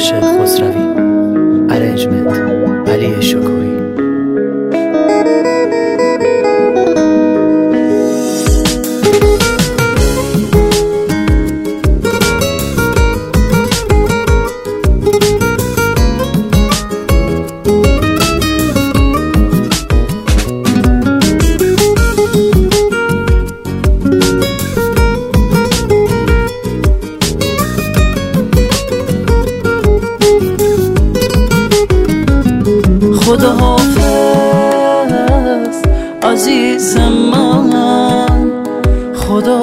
عاشق خسروی. ارنجمنت علی شکوهی. خدا حافظ عزیز من، خدا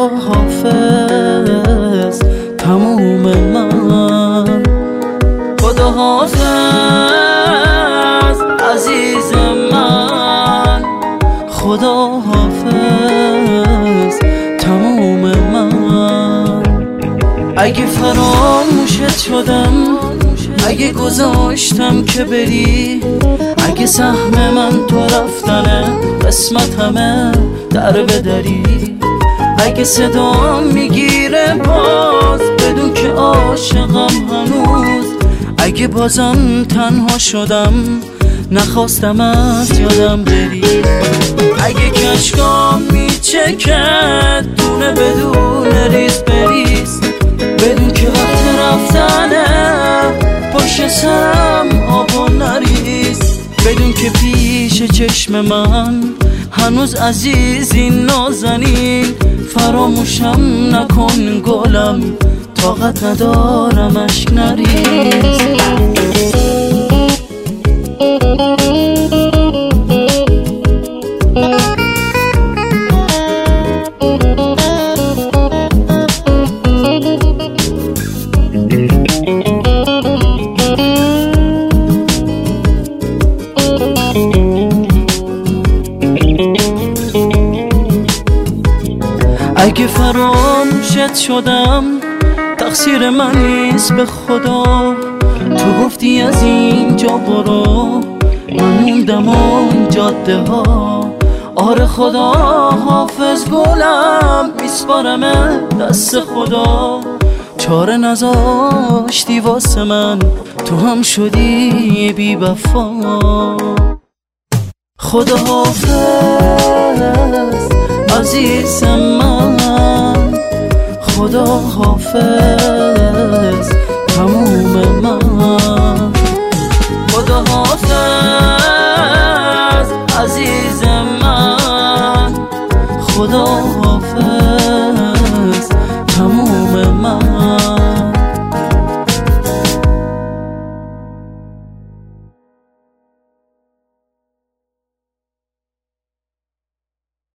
حافظ تموم من، خدا حافظ عزیز من، خدا حافظ تموم من. اگه فراموشت شدم، اگه گذاشتم که بری، اگه سهم من تو رفتنه قسمتمه در بدری، اگه صدا میگیره باز بدون که عاشقم هنوز، اگه بازم تنها شدم نخواستم از یادم بری، اگه کشکام میچکد دونه بدون ریز بریز، بدون که وقت رفتنه پشت سرم آب نریز، بدون که پیش چشم من هنوز عزیزی نازنین، فراموشم نکن گلم طاقت ندارم اشک نریز. اگه فراموشت شدم تقصیر من نیست به خدا، تو گفتی از اینجا برو من موندم اون جاده ها، آره خدا حافظ گلم میسپارم دست خدا، چاره نذاشتی واسه من تو هم شدی بی وفا. خدا حافظ عزیز من، خدا حافظ